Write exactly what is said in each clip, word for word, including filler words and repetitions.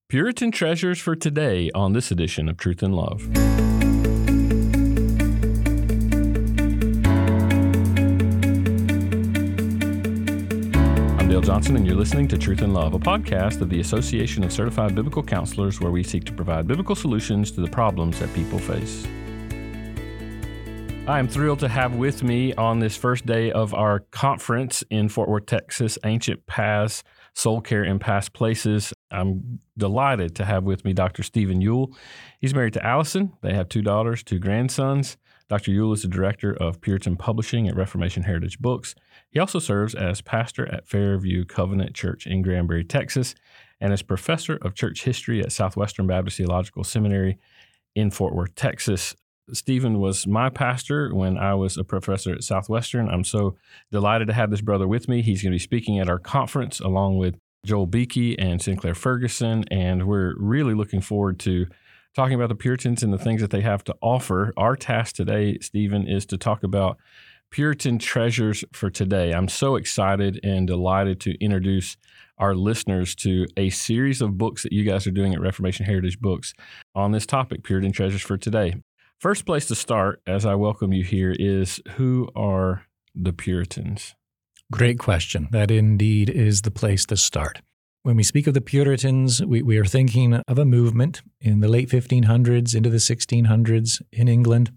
Puritan treasures for today on this edition of Truth and Love. I'm Dale Johnson, and you're listening to Truth and Love, a podcast of the Association of Certified Biblical Counselors, where we seek to provide biblical solutions to the problems that people face. I am thrilled to have with me on this first day of our conference in Fort Worth, Texas, Ancient Paths, Soul Care in Past Places. I'm delighted to have with me Doctor Stephen Yuill. He's married to Allison. They have two daughters, two grandsons. Doctor Yuill is the director of Puritan Publishing at Reformation Heritage Books. He also serves as pastor at Fairview Covenant Church in Granbury, Texas, and as professor of church history at Southwestern Baptist Theological Seminary in Fort Worth, Texas. Stephen was my pastor when I was a professor at Southwestern. I'm so delighted to have this brother with me. He's going to be speaking at our conference along with Joel Beakey and Sinclair Ferguson, and we're really looking forward to talking about the Puritans and the things that they have to offer. Our task today, Stephen, is to talk about Puritan treasures for today. I'm so excited and delighted to introduce our listeners to a series of books that you guys are doing at Reformation Heritage Books on this topic, Puritan treasures for today. First place to start, as I welcome you here, is who are the Puritans? Great question. That indeed is the place to start. When we speak of the Puritans, we, we are thinking of a movement in the late fifteen hundreds into the sixteen hundreds in England,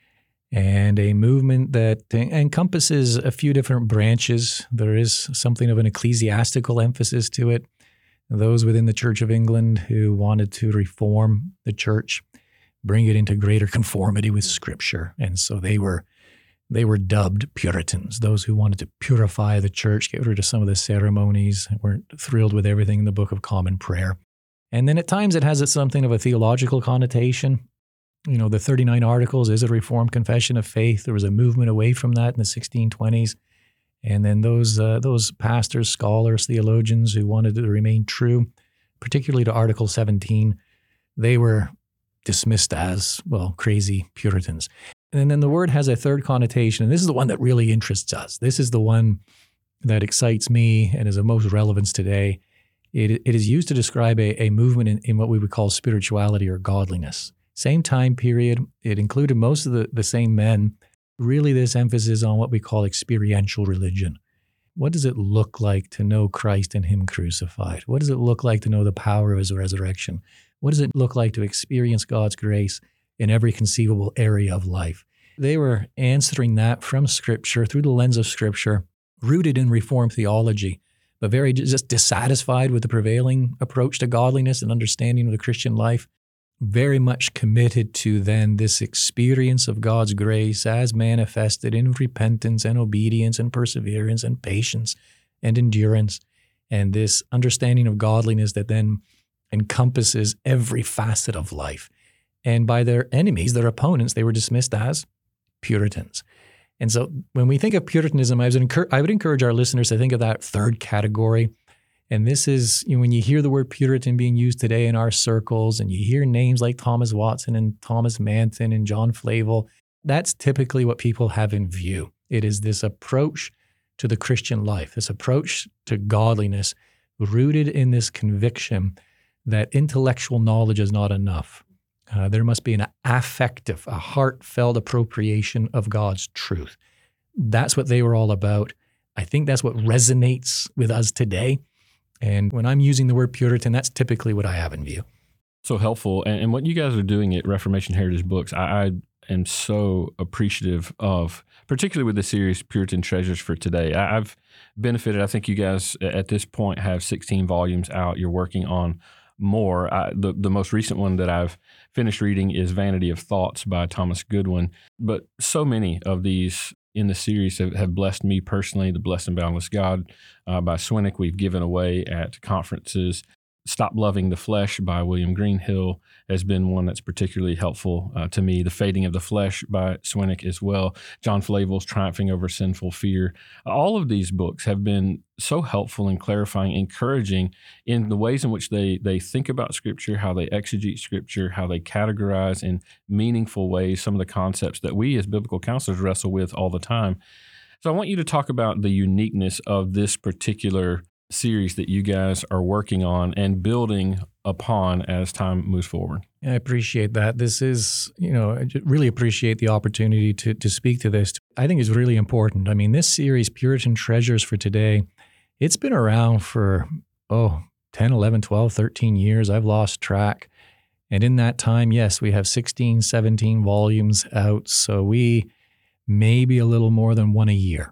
and a movement that encompasses a few different branches. There is something of an ecclesiastical emphasis to it. Those within the Church of England who wanted to reform the church, bring it into greater conformity with Scripture. And so they were they were dubbed Puritans, those who wanted to purify the church, get rid of some of the ceremonies, weren't thrilled with everything in the Book of Common Prayer. And then at times it has a, something of a theological connotation. You know, the thirty-nine Articles is a Reformed confession of faith. There was a movement away from that in the sixteen twenties. And then those uh, those pastors, scholars, theologians who wanted to remain true, particularly to Article seventeen, they were dismissed as, well, crazy Puritans. And then the word has a third connotation, and this is the one that really interests us. This is the one that excites me and is of most relevance today. It, it is used to describe a, a movement in, in what we would call spirituality or godliness. Same time period. It included most of the, the same men. Really, this emphasis on what we call experiential religion. What does it look like to know Christ and Him crucified? What does it look like to know the power of His resurrection? What does it look like to experience God's grace in every conceivable area of life? They were answering that from Scripture, through the lens of Scripture, rooted in Reformed theology, but very just dissatisfied with the prevailing approach to godliness and understanding of the Christian life, very much committed to then this experience of God's grace as manifested in repentance and obedience and perseverance and patience and endurance, and this understanding of godliness that then encompasses every facet of life. And by their enemies, their opponents, they were dismissed as Puritans. And so when we think of Puritanism, I, was encourage, I would encourage our listeners to think of that third category. And this is, you know, when you hear the word Puritan being used today in our circles, and you hear names like Thomas Watson and Thomas Manton and John Flavel, that's typically what people have in view. It is this approach to the Christian life, this approach to godliness, rooted in this conviction that intellectual knowledge is not enough. Uh, there must be an affective, a heartfelt appropriation of God's truth. That's what they were all about. I think that's what resonates with us today. And when I'm using the word Puritan, that's typically what I have in view. So helpful. And, and what you guys are doing at Reformation Heritage Books, I, I am so appreciative of, particularly with the series Puritan Treasures for Today. I, I've benefited. I think you guys at this point have sixteen volumes out. You're working on more. I, the, the most recent one that I've finished reading is Vanity of Thoughts by Thomas Goodwin. But so many of these in the series have, have blessed me personally. The Blessed and Boundless God uh, by Swinnock, we've given away at conferences. Stop Loving the Flesh by William Greenhill has been one that's particularly helpful uh, to me. The Fading of the Flesh by Swinnock as well. John Flavel's Triumphing Over Sinful Fear. All of these books have been so helpful in clarifying, encouraging in the ways in which they they think about Scripture, how they exegete Scripture, how they categorize in meaningful ways some of the concepts that we as biblical counselors wrestle with all the time. So I want you to talk about the uniqueness of this particular series that you guys are working on and building upon as time moves forward. I appreciate that. This is, you know, I really appreciate the opportunity to to speak to this. I think it's really important. I mean, this series, Puritan Treasures for Today, it's been around for, oh, ten, eleven, twelve, thirteen years. I've lost track. And in that time, yes, we have sixteen, seventeen volumes out. So we maybe a little more than one a year.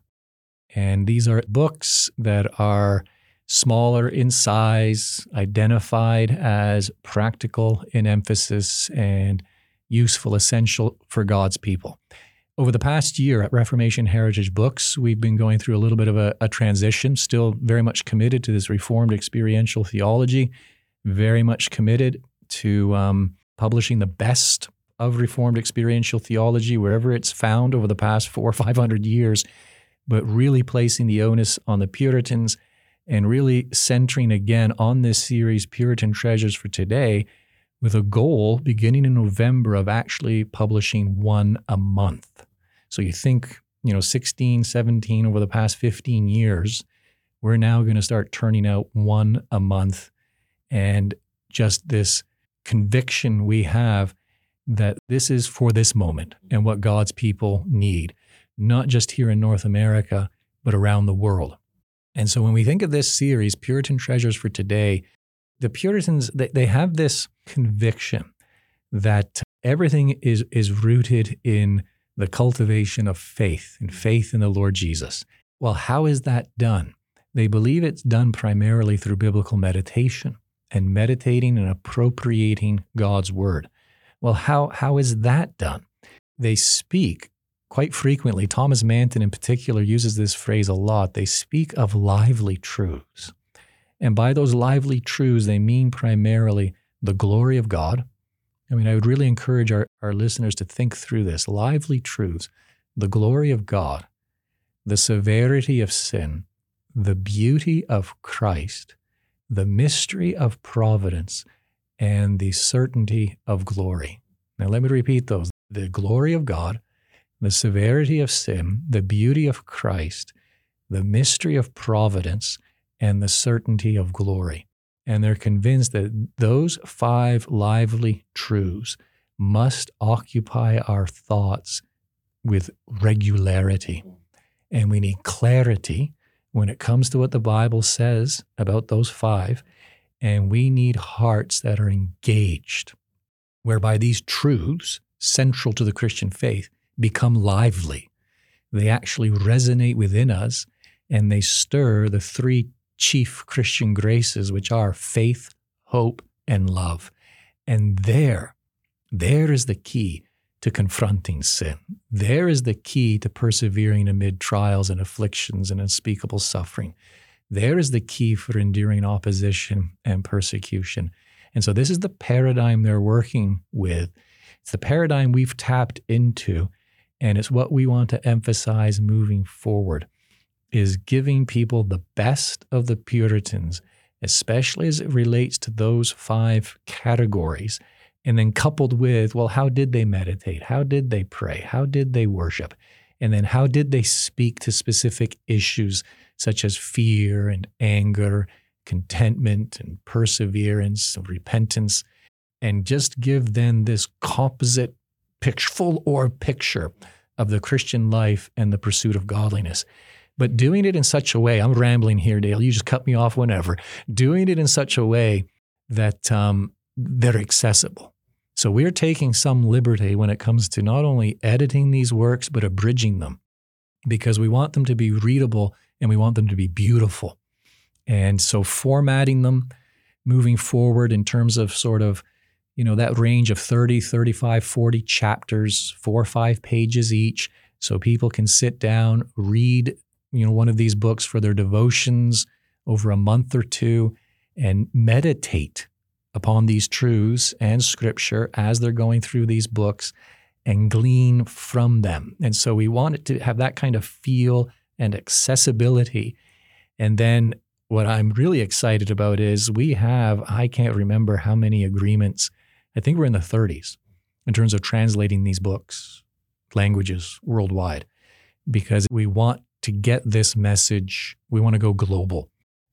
And these are books that are smaller in size, identified as practical in emphasis and useful, essential for God's people. Over the past year at Reformation Heritage Books, we've been going through a little bit of a, a transition, still very much committed to this Reformed experiential theology, very much committed to um, publishing the best of Reformed experiential theology wherever it's found over the past four or five hundred years, but really placing the onus on the Puritans and really centering again on this series, Puritan Treasures for Today, with a goal beginning in November of actually publishing one a month. So you think, you know, sixteen, seventeen over the past fifteen years, we're now going to start turning out one a month. And just this conviction we have that this is for this moment and what God's people need, not just here in North America, but around the world. And so when we think of this series, Puritan Treasures for Today, the Puritans, they, they have this conviction that everything is, is rooted in the cultivation of faith and faith in the Lord Jesus. Well, how is that done? They believe it's done primarily through biblical meditation and meditating and appropriating God's word. Well, how how is that done? They speak quite frequently. Thomas Manton in particular uses this phrase a lot. They speak of lively truths. And by those lively truths, they mean primarily the glory of God. I mean, I would really encourage our, our listeners to think through this. Lively truths, the glory of God, the severity of sin, the beauty of Christ, the mystery of providence, and the certainty of glory. Now, let me repeat those. The glory of God, the severity of sin, the beauty of Christ, the mystery of providence, and the certainty of glory. And they're convinced that those five lively truths must occupy our thoughts with regularity. And we need clarity when it comes to what the Bible says about those five. And we need hearts that are engaged, whereby these truths, central to the Christian faith, become lively. They actually resonate within us, and they stir the three chief Christian graces, which are faith, hope, and love. And there, there is the key to confronting sin. There is the key to persevering amid trials and afflictions and unspeakable suffering. There is the key for enduring opposition and persecution. And so this is the paradigm they're working with. It's the paradigm we've tapped into, and it's what we want to emphasize moving forward, is giving people the best of the Puritans, especially as it relates to those five categories, and then coupled with, well, how did they meditate? How did they pray? How did they worship? And then how did they speak to specific issues such as fear and anger, contentment and perseverance and repentance, and just give them this composite picture, full orb picture of the Christian life and the pursuit of godliness. But doing it in such a way, I'm rambling here, Dale, you just cut me off whenever, doing it in such a way that um, they're accessible. So we're taking some liberty when it comes to not only editing these works, but abridging them, because we want them to be readable and we want them to be beautiful. And so formatting them, moving forward in terms of sort of, you know, that range of thirty, thirty-five, forty chapters, four or five pages each, so people can sit down, read, you know, one of these books for their devotions over a month or two and meditate upon these truths and scripture as they're going through these books and glean from them. And so we want it to have that kind of feel and accessibility. And then what I'm really excited about is we have, I can't remember how many agreements, I think we're in the thirties in terms of translating these books, languages worldwide, because we want to get this message, we want to go global.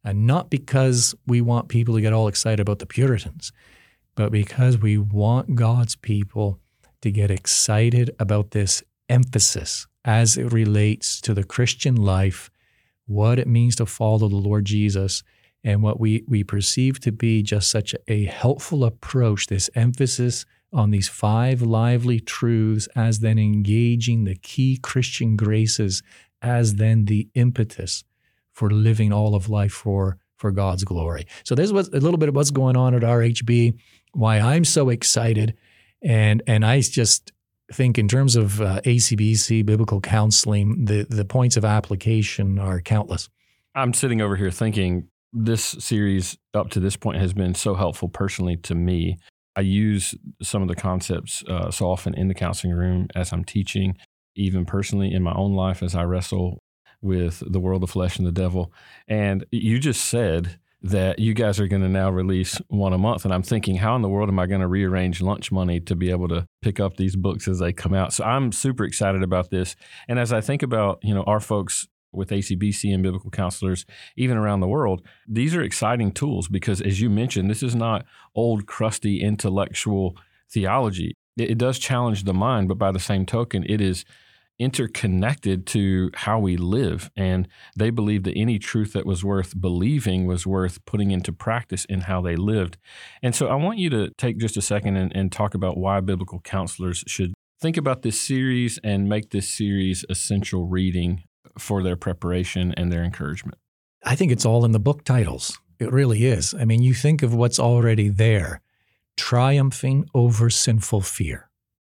And not because we want people to get all excited about the Puritans, but because we want God's people to get excited about this emphasis as it relates to the Christian life, what it means to follow the Lord Jesus, and what we, we perceive to be just such a helpful approach, this emphasis on these five lively truths as then engaging the key Christian graces as then the impetus for living all of life for, for God's glory. So there's what's, a little bit of what's going on at R H B, why I'm so excited. And and I just think in terms of uh, A C B C, biblical counseling, the, the points of application are countless. I'm sitting over here thinking this series up to this point has been so helpful personally to me. I use some of the concepts uh, so often in the counseling room as I'm teaching, even personally in my own life as I wrestle with the world of flesh and the devil. And you just said that you guys are going to now release one a month. And I'm thinking, how in the world am I going to rearrange lunch money to be able to pick up these books as they come out? So I'm super excited about this. And as I think about, you know, our folks with A C B C and biblical counselors, even around the world, these are exciting tools because, as you mentioned, this is not old, crusty, intellectual theology. It, it does challenge the mind, but by the same token, it is interconnected to how we live. And they believed that any truth that was worth believing was worth putting into practice in how they lived. And so I want you to take just a second and, and talk about why biblical counselors should think about this series and make this series essential reading for their preparation and their encouragement. I think it's all in the book titles. It really is. I mean, you think of what's already there, triumphing over sinful fear.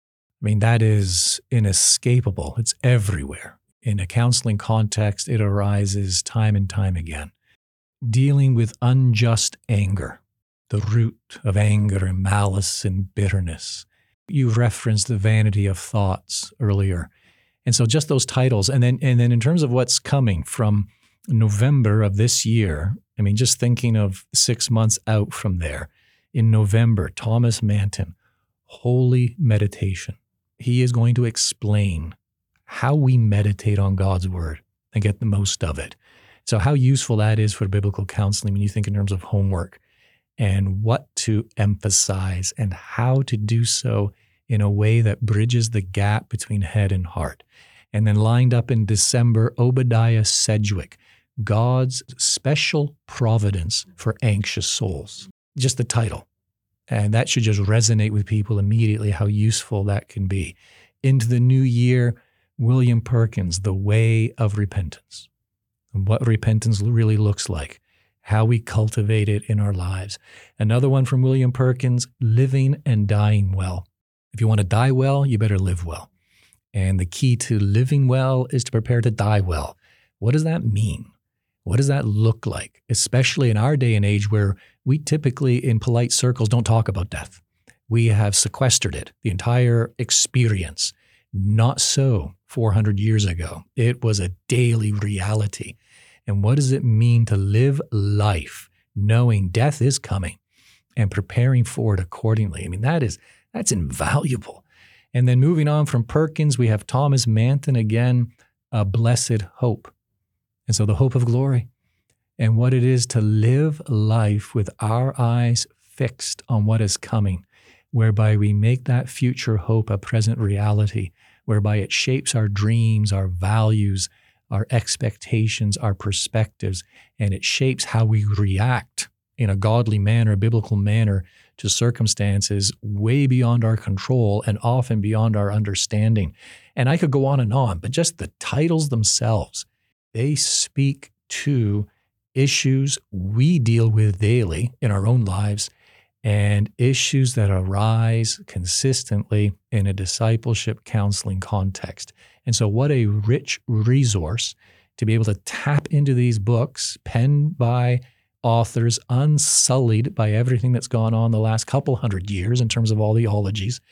I mean, that is inescapable. It's everywhere. In a counseling context, it arises time and time again. Dealing with unjust anger, the root of anger and malice and bitterness. You referenced the vanity of thoughts earlier. And so just those titles. And then, and then in terms of what's coming from November of this year, I mean, just thinking of six months out from there, in November, Thomas Manton, Holy Meditation. He is going to explain how we meditate on God's word and get the most of it. So how useful that is for biblical counseling when you think in terms of homework and what to emphasize and how to do so in a way that bridges the gap between head and heart. And then lined up in December, Obadiah Sedgwick, God's special providence for anxious souls. Just the title. And that should just resonate with people immediately, how useful that can be. Into the new year, William Perkins, The Way of Repentance, and what repentance really looks like, how we cultivate it in our lives. Another one from William Perkins, Living and Dying Well. If you want to die well, you better live well. And the key to living well is to prepare to die well. What does that mean? What does that look like, especially in our day and age where we typically in polite circles don't talk about death? We have sequestered it, the entire experience. Not so four hundred years ago. It was a daily reality. And what does it mean to live life knowing death is coming and preparing for it accordingly? I mean, that is, that's invaluable. And then moving on from Perkins, we have Thomas Manton again, A Blessed Hope. And so the hope of glory and what it is to live life with our eyes fixed on what is coming, whereby we make that future hope a present reality, whereby it shapes our dreams, our values, our expectations, our perspectives, and it shapes how we react in a godly manner, a biblical manner to circumstances way beyond our control and often beyond our understanding. And I could go on and on, but just the titles themselves, they speak to issues we deal with daily in our own lives and issues that arise consistently in a discipleship counseling context. And so what a rich resource to be able to tap into these books penned by authors unsullied by everything that's gone on the last couple hundred years in terms of all the ologies,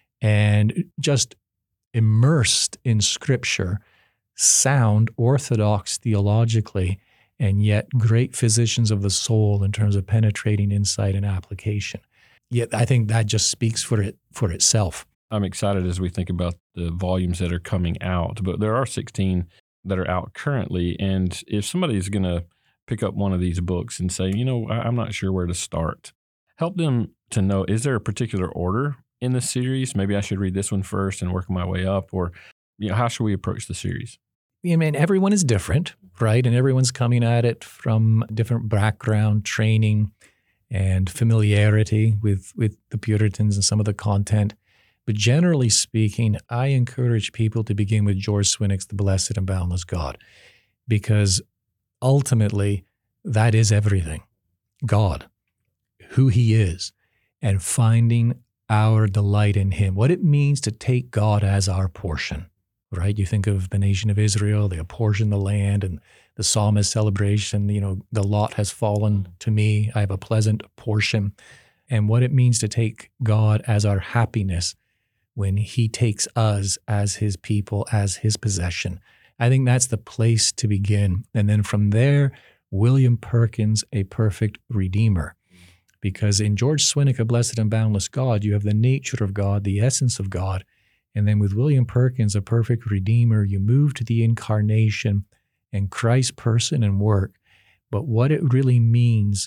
and just immersed in Scripture, sound, orthodox theologically, and yet great physicians of the soul in terms of penetrating insight and application. Yet I think that just speaks for it for itself. I'm excited as we think about the volumes that are coming out, but there are sixteen that are out currently. And if somebody is going to pick up one of these books and say, you know, I, I'm not sure where to start. Help them to know, is there a particular order in the series? Maybe I should read this one first and work my way up, or, you know, how should we approach the series? I mean, everyone is different, right? And everyone's coming at it from different background, training, and familiarity with, with the Puritans and some of the content. But generally speaking, I encourage people to begin with George Swinnock's The Blessed and Boundless God, because ultimately that is everything. God, who he is, and finding our delight in him, what it means to take God as our portion, right? You think of the nation of Israel, they apportion the land, and the psalmist celebration, you know, the lot has fallen to me, I have a pleasant portion, and what it means to take God as our happiness when he takes us as his people, as his possession. I think that's the place to begin. And then from there, William Perkins, A Perfect Redeemer. Because in George Swinnock, A Blessed and Boundless God, you have the nature of God, the essence of God. And then with William Perkins, A Perfect Redeemer, you move to the incarnation and Christ's person and work, but what it really means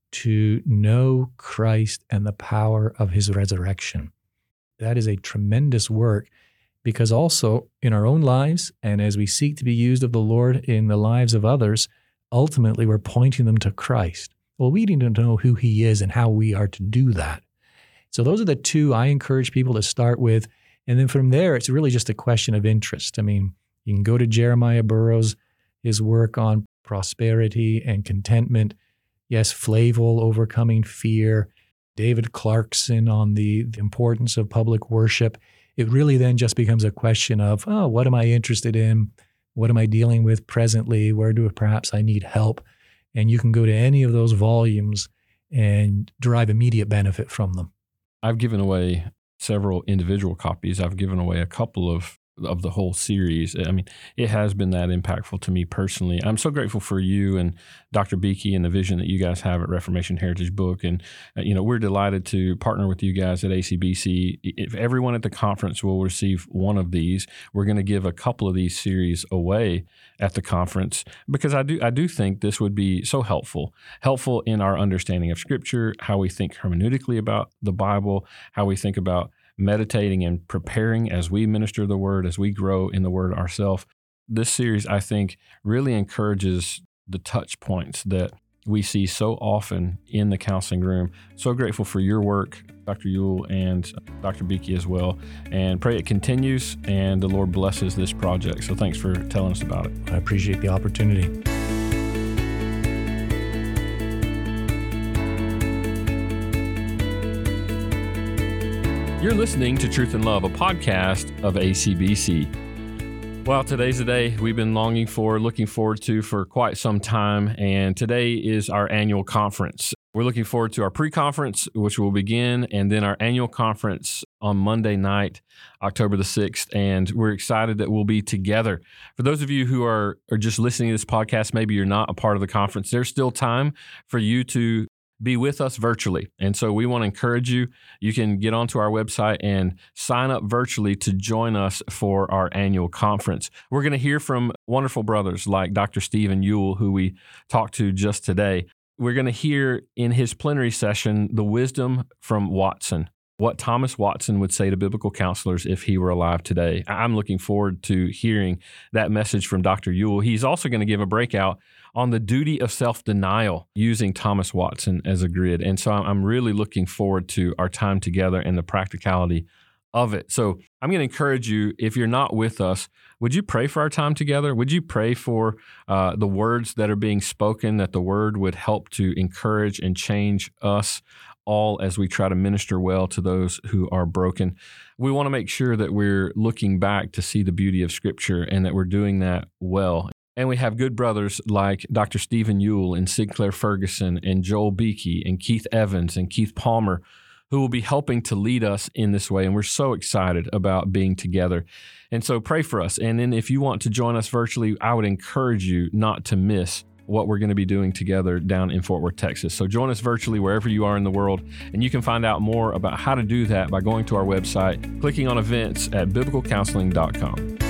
to know Christ and the power of his resurrection. That is a tremendous work, because also in our own lives, and as we seek to be used of the Lord in the lives of others, ultimately we're pointing them to Christ. Well, we need to know who he is and how we are to do that. So those are the two I encourage people to start with. And then from there, it's really just a question of interest. I mean, you can go to Jeremiah Burroughs, his work on prosperity and contentment. Yes, Flavel, Overcoming Fear. David Clarkson on the, the importance of public worship. It really then just becomes a question of, oh, what am I interested in? What am I dealing with presently? Where do perhaps I need help? And you can go to any of those volumes and derive immediate benefit from them. I've given away several individual copies. I've given away a couple of of the whole series. I mean, it has been that impactful to me personally. I'm so grateful for you and Doctor Beakey and the vision that you guys have at Reformation Heritage Book. And, uh, you know, we're delighted to partner with you guys at A C B C. If everyone at the conference will receive one of these, we're going to give a couple of these series away at the conference, because I do, I do think this would be so helpful, helpful in our understanding of Scripture, how we think hermeneutically about the Bible, how we think about meditating and preparing as we minister the Word, as we grow in the Word ourselves. This series, I think, really encourages the touch points that we see so often in the counseling room. So grateful for your work, Doctor Ewell and Doctor Beakey as well, and pray it continues and the Lord blesses this project. So thanks for telling us about it. I appreciate the opportunity. You're listening to Truth and Love, a podcast of A C B C. Well, today's the day we've been longing for, looking forward to for quite some time, and today is our annual conference. We're looking forward to our pre-conference, which will begin, and then our annual conference on Monday night, October the sixth, and we're excited that we'll be together. For those of you who are, are just listening to this podcast, maybe you're not a part of the conference, there's still time for you to be with us virtually. And so we want to encourage you. You can get onto our website and sign up virtually to join us for our annual conference. We're going to hear from wonderful brothers like Doctor Stephen Ewell, who we talked to just today. We're going to hear in his plenary session the wisdom from Watson, what Thomas Watson would say to biblical counselors if he were alive today. I'm looking forward to hearing that message from Doctor Ewell. He's also going to give a breakout on the duty of self-denial using Thomas Watson as a grid. And so I'm really looking forward to our time together and the practicality of it. So I'm going to encourage you, if you're not with us, would you pray for our time together? Would you pray for uh, the words that are being spoken, that the word would help to encourage and change us all as we try to minister well to those who are broken? We want to make sure that we're looking back to see the beauty of Scripture and that we're doing that well. And we have good brothers like Doctor Stephen Ewell and Sinclair Ferguson and Joel Beakey and Keith Evans and Keith Palmer, who will be helping to lead us in this way. And we're so excited about being together. And so pray for us. And then if you want to join us virtually, I would encourage you not to miss what we're going to be doing together down in Fort Worth, Texas. So join us virtually wherever you are in the world. And you can find out more about how to do that by going to our website, clicking on events at biblical counseling dot com.